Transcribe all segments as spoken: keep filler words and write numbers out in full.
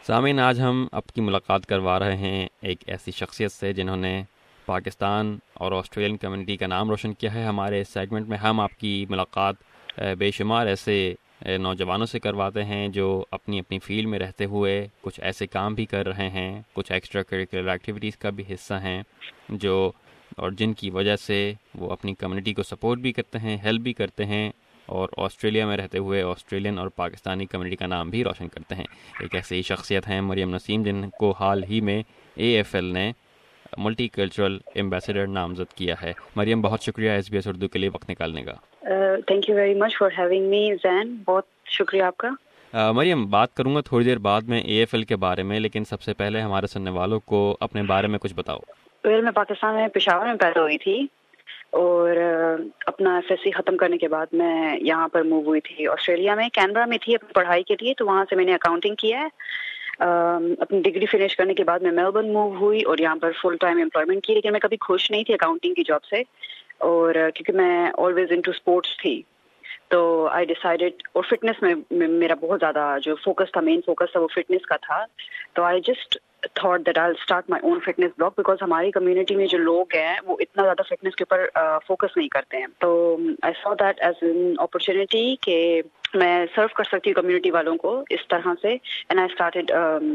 سامعین، آج ہم آپ کی ملاقات کروا رہے ہیں ایک ایسی شخصیت سے جنہوں نے پاکستان اور آسٹریلین کمیونٹی کا نام روشن کیا ہے۔ ہمارے اس سیگمنٹ میں ہم آپ کی ملاقات بے شمار ایسے نوجوانوں سے کرواتے ہیں جو اپنی اپنی فیلڈ میں رہتے ہوئے کچھ ایسے کام بھی کر رہے ہیں، کچھ ایکسٹرا کریکولر ایکٹیویٹیز کا بھی حصہ ہیں، جو اور جن کی وجہ سے وہ اپنی کمیونٹی کو سپورٹ بھی کرتے ہیں، ہیلپ بھی کرتے ہیں، اور آسٹریلیا میں رہتے ہوئے آسٹریلین اور پاکستانی کمیونٹی کا نام بھی روشن کرتے ہیں۔ ایک ایسی ہی شخصیت ہیں مریم نسیم، جن کو حال ہی میں اے ایف ایل نے ملٹی کلچرل ایمبیسڈر نامزد کیا ہے۔ مریم، بہت شکریہ ایس بی ایس اردو کے لیے وقت نکالنے کا۔ Thank you very much for having me Zain, بہت شکریہ آپ کا۔ uh, مریم، بات کروں گا تھوڑی دیر بعد میں اے ایف ایل کے بارے میں، لیکن سب سے پہلے ہمارے سننے والوں کو اپنے بارے میں کچھ بتاؤ۔ ویل میں پاکستان میں پشاور میں پیدا ہوئی تھی، اور اپنا ایف ایس سی ختم کرنے کے بعد میں یہاں پر موو ہوئی تھی آسٹریلیا میں، کینبرا میں تھی اپنی پڑھائی کے لیے، تو وہاں سے میں نے اکاؤنٹنگ کیا ہے۔ اپنی ڈگری فنش کرنے کے بعد میں میلبرن موو ہوئی اور یہاں پر فل ٹائم امپلائمنٹ کی، لیکن میں کبھی خوش نہیں تھی اکاؤنٹنگ کی جاب سے، اور کیونکہ میں آلویز انٹو اسپورٹس تھی، تو آئی ڈیسائیڈیڈ، اور فٹنس میں میرا بہت زیادہ جو فوکس تھا، مین فوکس تھا وہ فٹنس کا تھا، تو I just thought that I start my own fitness blog, because ہماری کمیونٹی میں جو لوگ ہیں وہ اتنا زیادہ فٹنس کے اوپر فوکس نہیں کرتے ہیں، تو I saw that as an opportunity کہ میں سرو کر سکتی ہوں کمیونٹی والوں کو اس طرح سے، and I started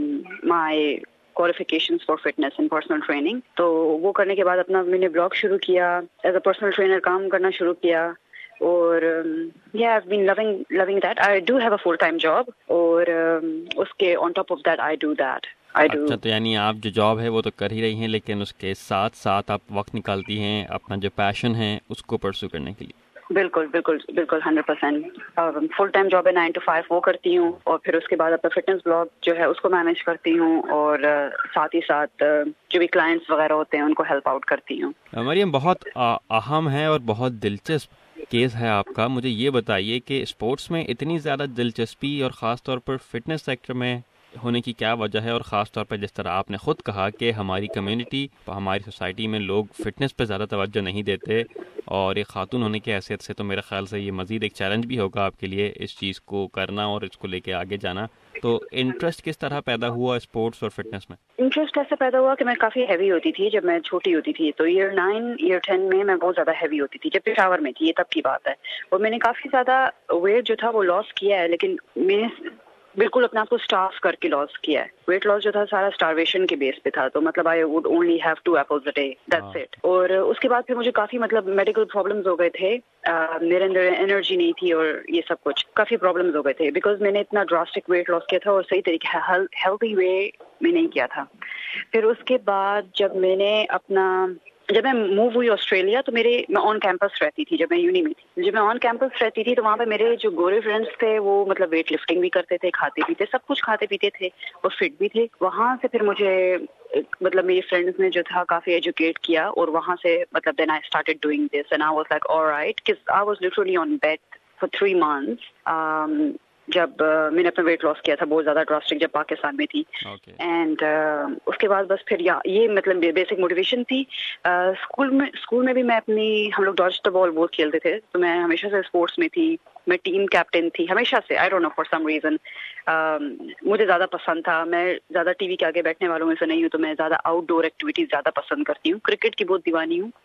my qualifications for fitness and personal training، تو وہ کرنے کے بعد اپنا میں نے بلاگ شروع کیا، ایز اے پرسنل ٹرینر کام کرنا شروع کیا، اور yeah I've been loving loving that. I do have a full time job، اور اس کے on top of that I do that I do۔ اچھا، تو یعنی آپ جو جاب ہے وہ تو کر ہی رہی ہیں، لیکن اس کے ساتھ ساتھ آپ وقت نکالتی ہیں اپنا جو پیشن ہے اس کو پرسو کرنے کے لیے۔ بالکل بالکل بالکل hundred percent full time job ہے، نائن ٹو فائیو وہ کرتی ہوں، اور پھر اس کے بعد اپنا فٹنس بلاگ جو ہے اس کو مینیج کرتی ہوں، اور ساتھ ہی ساتھ جو بھی کلائنٹس وغیرہ ہوتے ہیں ان کو ہیلپ آؤٹ کرتی ہوں۔ مریم، بہت اہم ہے اور بہت دلچسپ کیس ہے آپ کا۔ مجھے یہ بتائیے کہ اسپورٹس میں اتنی زیادہ دلچسپی اور خاص طور پر فٹنس سیکٹر میں ہونے کی کیا وجہ ہے، اور خاص طور پر جس طرح آپ نے خود کہا کہ ہماری کمیونٹی، ہماری سوسائٹی میں لوگ فٹنس پہ زیادہ توجہ نہیں دیتے، اور ایک خاتون ہونے کی حیثیت سے تو میرے خیال سے یہ مزید ایک چیلنج بھی ہوگا آپ کے لیے اس چیز کو کرنا اور اس کو لے کے آگے جانا، تو انٹرسٹ کس طرح پیدا ہوا اسپورٹس اور فٹنس میں؟ انٹرسٹ ایسے پیدا ہوا کہ میں کافی ہیوی ہوتی تھی جب میں چھوٹی ہوتی تھی، تو ایئر نائن ایئر ٹین میں میں بہت زیادہ ہیوی ہوتی تھی، جب پشاور میں تھی، یہ تب کی بات ہے، اور میں نے کافی زیادہ ویٹ جو تھا وہ لاس کیا ہے، لیکن میں بالکل اپنے آپ کو اسٹارف کر کے لاس کیا ہے۔ ویٹ لاس جو تھا سارا اسٹارویشن کے بیس پہ تھا، تو مطلب I would only have two apples a day, that's it. اور اس کے بعد پھر مجھے کافی مطلب میڈیکل پرابلمز ہو گئے تھے، میرے اندر انرجی نہیں تھی، اور یہ سب کچھ کافی پرابلمز ہو گئے تھے، بیکاز میں نے اتنا ڈراسٹک ویٹ لاس کیا تھا اور صحیح طریقے ہیلتھی وے میں نہیں کیا تھا۔ پھر اس کے بعد جب میں نے اپنا جب میں موو ہوئی آسٹریلیا، تو میرے میں آن کیمپس رہتی تھی، جب میں یونی میں تھی، جب میں آن کیمپس رہتی تھی تو وہاں پہ میرے جو گورے فرینڈس تھے وہ مطلب ویٹ لفٹنگ بھی کرتے تھے، کھاتے پیتے سب کچھ کھاتے پیتے تھے، اور فٹ بھی تھے۔ وہاں سے پھر مجھے مطلب میری فرینڈس نے جو تھا کافی ایجوکیٹ کیا، اور وہاں سے مطلب then I started doing this and I was like alright, because I was literally on bed for three months um, جب میں نے اپنا ویٹ لاس کیا تھا بہت زیادہ ڈراسٹک، جب پاکستان میں تھی، اینڈ اس کے بعد بس پھر یہ مطلب بیسک موٹیویشن تھی۔ اسکول میں اسکول میں بھی میں اپنی ہم لوگ ڈاج دا بال بہت کھیلتے تھے، تو میں ہمیشہ سے اسپورٹس میں تھی، میں ٹیم کیپٹن تھی ہمیشہ سے، I don't know for some reason مجھے زیادہ پسند تھا، میں زیادہ ٹی وی کے آگے بیٹھنے والوں میں سے نہیں ہوں، تو میں زیادہ آؤٹ ڈور ایکٹیویٹیز زیادہ پسند کرتی ہوں، کرکٹ کی بہت دیوانی ہوں۔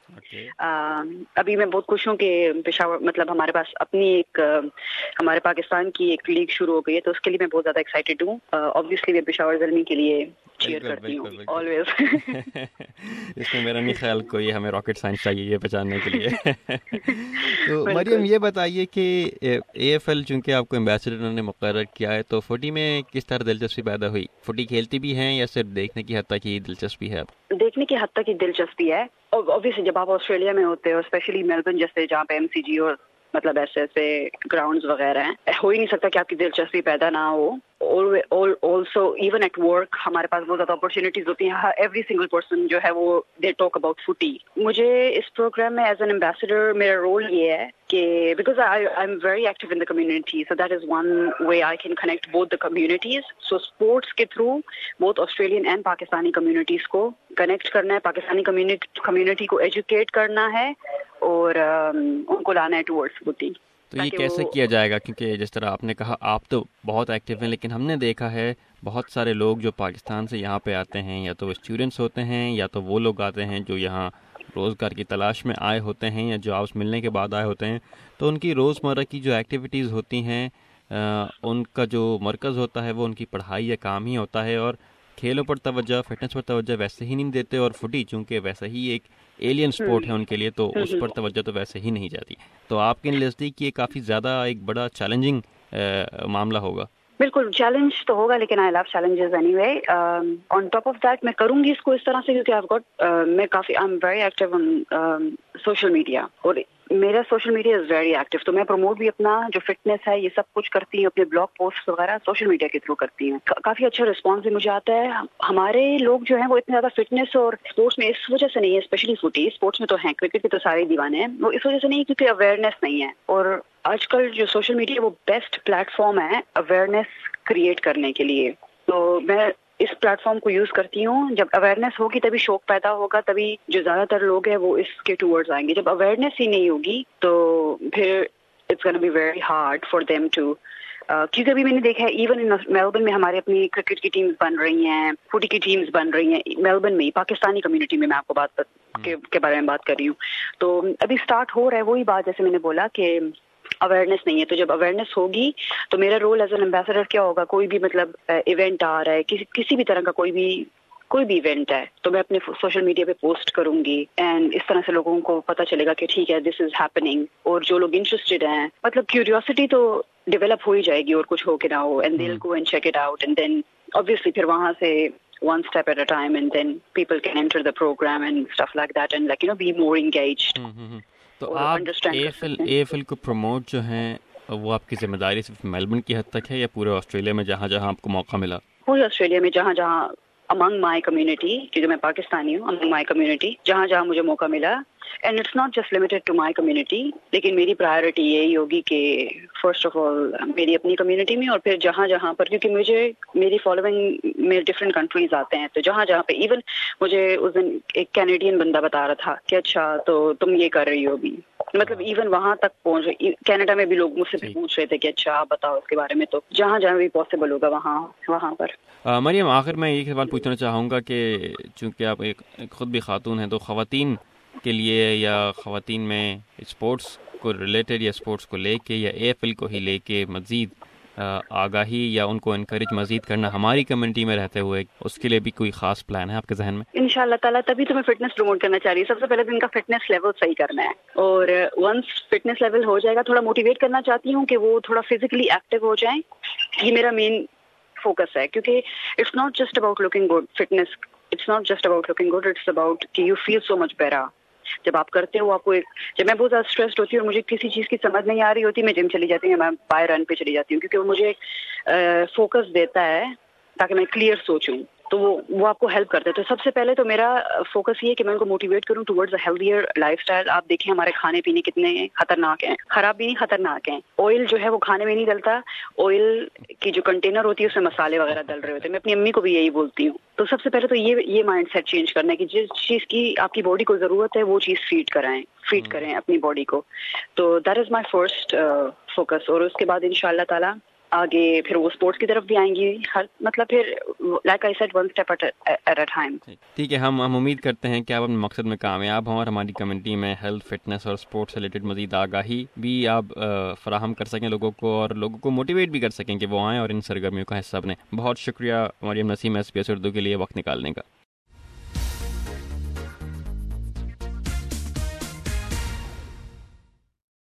ابھی میں بہت خوش ہوں کہ پشاور مطلب ہمارے پاس اپنی ایک ہمارے پاکستان کی ایک لیگ شروع ہو گئی ہے، تو اس کے لیے میں بہت زیادہ ایکسائٹیڈ ہوں۔ آبویسلی میں پشاور زلمی کے لیے چیئر کرتی ہوں آلویز۔ اس میں میرا نہیں خیال کوئی ہمیں راکٹ سائنس چاہیے یہ پہچاننے کے لیے۔ تو مریم یہ بتائیے کہ اے ایف ایل چونکہ آپ کو ایمبیسڈر نے مقرر کیا ہے، تو فوٹی میں کس طرح دلچسپی پیدا ہوئی؟ فوٹی کھیلتی بھی ہیں یا صرف دیکھنے کی حد تک ہی دلچسپی ہے آپ؟ دیکھنے کی حد تک ہی دلچسپی ہے، اوبویسلی جب آپ آسٹریلیا میں ہوتے ہو، اسپیشلی میلبرن جیسے جہاں پہ ایم سی جی اور مطلب ایسے ایسے گراؤنڈز وغیرہ ہیں، ہو ہی نہیں سکتا کہ آپ کی دلچسپی پیدا نہ ہو۔ آلسو ایون ایٹ ورک ہمارے پاس بہت زیادہ اپرچونیٹیز ہوتی ہیں، ایوری سنگل پرسن جو ہے وہ دے ٹاک اباؤٹ فوٹی۔ مجھے اس پروگرام میں ایز این ایمبیسڈر میرا رول یہ ہے کہ because I'm very active in the community, so that is one way I can connect both the communities. So sports کے through both Australian and Pakistani communities کو connect کرنا ہے، Pakistani community کو educate کرنا ہے، اور ان کو لانا ہے ٹورڈز فوٹی۔ تو یہ کیسے کیا جائے گا؟ کیونکہ جس طرح آپ نے کہا آپ تو بہت ایکٹیو ہیں، لیکن ہم نے دیکھا ہے بہت سارے لوگ جو پاکستان سے یہاں پہ آتے ہیں، یا تو وہ اسٹوڈنٹس ہوتے ہیں یا تو وہ لوگ آتے ہیں جو یہاں روزگار کی تلاش میں آئے ہوتے ہیں یا جابس ملنے کے بعد آئے ہوتے ہیں، تو ان کی روزمرہ کی جو ایکٹیویٹیز ہوتی ہیں ان کا جو مرکز ہوتا ہے وہ ان کی پڑھائی یا کام ہی ہوتا ہے، اور کھیلوں پر توجہ، فٹنس پر توجہ ویسے ہی نہیں دیتے، اور فوٹی چونکہ ویسے ہی ایک ایلین سپورٹ ہے ان کے لیے تو اس پر توجہ تو ویسے ہی نہیں جاتی. تو آپ کے نزدیک یہ کافی زیادہ ایک بڑا چیلنجنگ معاملہ ہوگا. بالکل چیلنج تو ہوگا، لیکن I love challenges anyway. On top of that میں کروں گی اس کو اس طرح سے کیونکہ آئی گاٹ میں کافی I'm very active on social media, اور میرا social media is very active. تو میں پروموٹ بھی اپنا جو فٹنس ہے یہ سب کچھ کرتی ہوں، اپنے بلاگ پوسٹ وغیرہ سوشل میڈیا کے تھرو کرتی ہوں. کافی اچھا رسپانس بھی مجھے آتا ہے. ہمارے لوگ جو ہیں وہ اتنے زیادہ فٹنس اور اسپورٹس میں اس وجہ سے نہیں ہے، اسپیشلی فوٹی اسپورٹس میں تو ہیں، کرکٹ کے تو سارے دیوانے ہیں، وہ اس وجہ سے نہیں کیونکہ اویئرنیس نہیں ہے. اور آج کل جو سوشل میڈیا ہے وہ بیسٹ پلیٹ فارم ہے اویئرنیس کریٹ کرنے کے لیے. تو میں اس پلیٹ فارم کو یوز کرتی ہوں. جب اویئرنیس ہوگی تبھی شوق پیدا ہوگا، تبھی جو زیادہ تر لوگ ہیں وہ اس کے ٹورڈز آئیں گے. جب اویئرنیس ہی نہیں ہوگی تو پھر it's gonna be very hard for them to, کیونکہ ابھی میں نے دیکھا ہے ایون ان میلبرن میں ہماری اپنی کرکٹ کی ٹیمز بن رہی ہیں، فوٹی کی ٹیمز بن رہی ہیں میلبرن میں، پاکستانی کمیونٹی میں میں آپ کو بات کے بارے میں بات کر رہی ہوں. تو ابھی اسٹارٹ ہو رہا ہے وہی بات جیسے میں نے بولا کہ اویئرنیس نہیں ہے. تو جب اویئرنیس ہوگی تو میرا رول ایز این امبیسڈر کیا ہوگا، کوئی بھی مطلب ایونٹ آ رہا ہے، کسی کسی بھی طرح کا کوئی بھی کوئی بھی ایونٹ ہے تو میں اپنے سوشل میڈیا پہ پوسٹ کروں گی، اینڈ اس طرح سے لوگوں کو پتہ چلے گا کہ ٹھیک ہے دس از ہیپننگ. اور جو لوگ انٹرسٹڈ ہیں، مطلب کیوریوسٹی تو ڈیولپ ہو ہی جائے گی، اور کچھ ہو کے نہ ہو، and they will go and check it out, and then obviously پھر وہاں سے one step at a time, and then people can enter the program and stuff like that, and like you know be more engaged. تو آپ A F L A F L کو promote جو ہیں وہ آپ کی ذمہ داری صرف میلبرن کی حد تک ہے یا پورے آسٹریلیا میں جہاں جہاں آپ کو موقع ملا؟ پورے آسٹریلیا میں جہاں جہاں among my community، کیونکہ میں پاکستانی ہوں، among my community جہاں جہاں مجھے موقع ملا. And it's not just limited to my community, لیکن میری پرائرٹی یہی ہوگی کہ فرسٹ آف آل میری اپنی کمیونٹی میں، اور پھر جہاں جہاں پر، کیونکہ مجھے میری فالوئنگ میں ڈفرینٹ کنٹریز آتے ہیں، تو جہاں جہاں پہ ایون مجھے اس دن ایک کینیڈین بندہ بتا رہا تھا کہ اچھا تو تم یہ کر رہی ہو ابھی، مطلب ایون وہاں تک پہنچ رہے. کینیڈا میں بھی لوگ مجھ سے پوچھ رہے تھے کہ اچھا آپ بتاؤ اس کے بارے میں. تو جہاں جہاں بھی پاسبل ہوگا وہاں وہاں پر. مریم آخر میں ایک سوال پوچھنا چاہوں گا کہ چونکہ آپ ایک خود بھی خاتون ہیں، تو خواتین کے لیے یا خواتین میں اسپورٹس کو ریلیٹڈ یا اسپورٹس کو لے کے یا اے ایف ایل کو ہی لے کے مزید آگاہی یا ان کو انکریج مزید کرنا ہماری کمیونٹی میں رہتے ہوئے، اس کے لیے بھی کوئی خاص پلان ہے آپ کے ذہن میں؟ ان شاء اللہ تعالیٰ. تبھی تو میں فٹنس پروموٹ کرنا چاہ رہی ہوں. سب سے پہلے تو ان کا فٹنس لیول صحیح کرنا ہے، اور ونس فٹنس لیول ہو جائے گا تھوڑا موٹیویٹ کرنا چاہتی ہوں کہ وہ تھوڑا فزیکلی ایکٹیو ہو جائیں. یہ میرا مین فوکس ہے، کیونکہ it's not just about looking good. Fitness it's not just about looking good, it's about کہ you feel so much better. جب آپ کرتے ہو آپ کو ایک، جب میں بہت زیادہ اسٹریسڈ ہوتی ہوں اور مجھے کسی چیز کی سمجھ نہیں آ رہی ہوتی، میں جم چلی جاتی ہوں، میں بائی رن پہ چلی جاتی ہوں، کیونکہ وہ مجھے فوکس دیتا ہے تاکہ میں کلیئر سوچوں. تو وہ وہ آپ کو ہیلپ کرتا ہے. تو سب سے پہلے تو میرا فوکس یہ ہے کہ میں ان کو موٹیویٹ کروں towards a healthier lifestyle. آپ دیکھیں ہمارے کھانے پینے کتنے خطرناک ہیں، خراب بھی نہیں خطرناک ہیں. آئل جو ہے وہ کھانے میں نہیں ڈلتا، آئل کی جو کنٹینر ہوتی ہے اس میں مسالے وغیرہ ڈل رہے ہوتے ہیں. میں اپنی امی کو بھی یہی بولتی ہوں. تو سب سے پہلے تو یہ یہ مائنڈ سیٹ چینج کرنا ہے کہ جس چیز کی آپ کی باڈی کو ضرورت ہے وہ چیز فیڈ کرائیں فیڈ کریں اپنی باڈی کو. تو that is my first focus. اور اس کے بعد ان شاء اللہ تعالیٰ آگے پھر وہ اسپورٹس کی طرف بھی آئیں گی، ہر مطلب پھر like I said one step at a time. ٹھیک ہے، ہم ہم امید کرتے ہیں کہ آپ اپنے مقصد میں کامیاب ہوں اور ہماری کمیونٹی میں ہیلتھ، فٹنس اور اسپورٹس سے ریلیٹڈ مزید آگاہی بھی آپ فراہم کر سکیں لوگوں کو، اور لوگوں کو موٹیویٹ بھی کر سکیں کہ وہ آئیں اور ان سرگرمیوں کا حصہ بنیں. بہت شکریہ Maryam Naseem S B S Urdu کے لیے وقت نکالنے کا.